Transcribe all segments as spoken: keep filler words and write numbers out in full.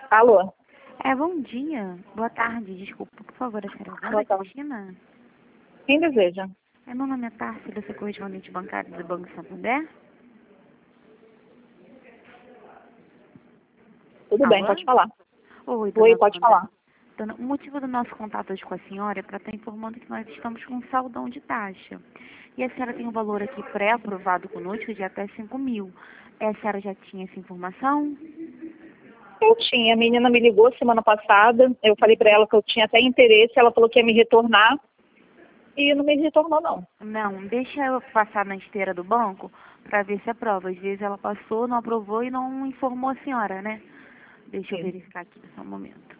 Alô? É, bom dia. Boa tarde, desculpa. Por favor, a senhora Boa Wanda tarde. Cristina? Quem deseja? É, meu nome é Társila, sou correspondente bancário do Banco Santander. Tudo bem, Alô? pode falar. Oi, Oi, dona pode Wanda. falar. Dona- O motivo do nosso contato hoje com a senhora é para estar informando que nós estamos com um saldão de taxa. E a senhora tem um valor aqui pré-aprovado conosco de até cinco mil. É, a senhora já tinha essa informação? Eu tinha, a menina me ligou semana passada, eu falei para ela que eu tinha até interesse, ela falou que ia me retornar e não me retornou não. Não, deixa eu passar na esteira do banco para ver se aprova. Às vezes ela passou, não aprovou e não informou a senhora, né? Deixa eu Sim. verificar aqui só um momento.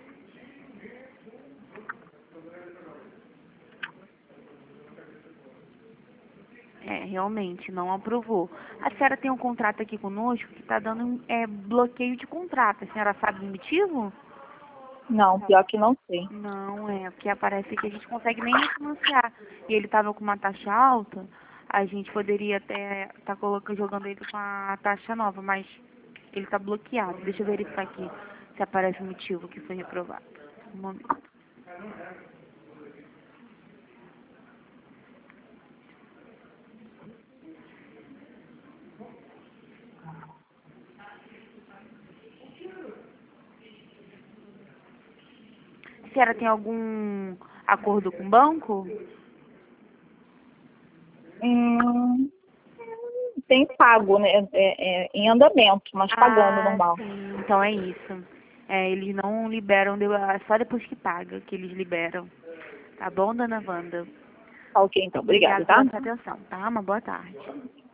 É, realmente, não aprovou. A senhora tem um contrato aqui conosco que está dando é, bloqueio de contrato. A senhora sabe o motivo? Não, pior que não sei. Não, é, porque aparece que a gente consegue nem refinanciar. E ele estava com uma taxa alta, a gente poderia até estar tá colocando, jogando ele com a taxa nova, mas ele está bloqueado. Deixa eu verificar aqui se aparece o motivo que foi reprovado. Um momento. A senhora tem algum acordo com o banco? Hum, tem pago, né? É, é, em andamento, mas pagando Ah, normal. sim, então é isso. É, eles não liberam, de- é só depois que paga que eles liberam. Tá bom, dona Wanda? Tá ok, então. Obrigada, Obrigada tá? pela sua atenção, tá? Uma boa tarde.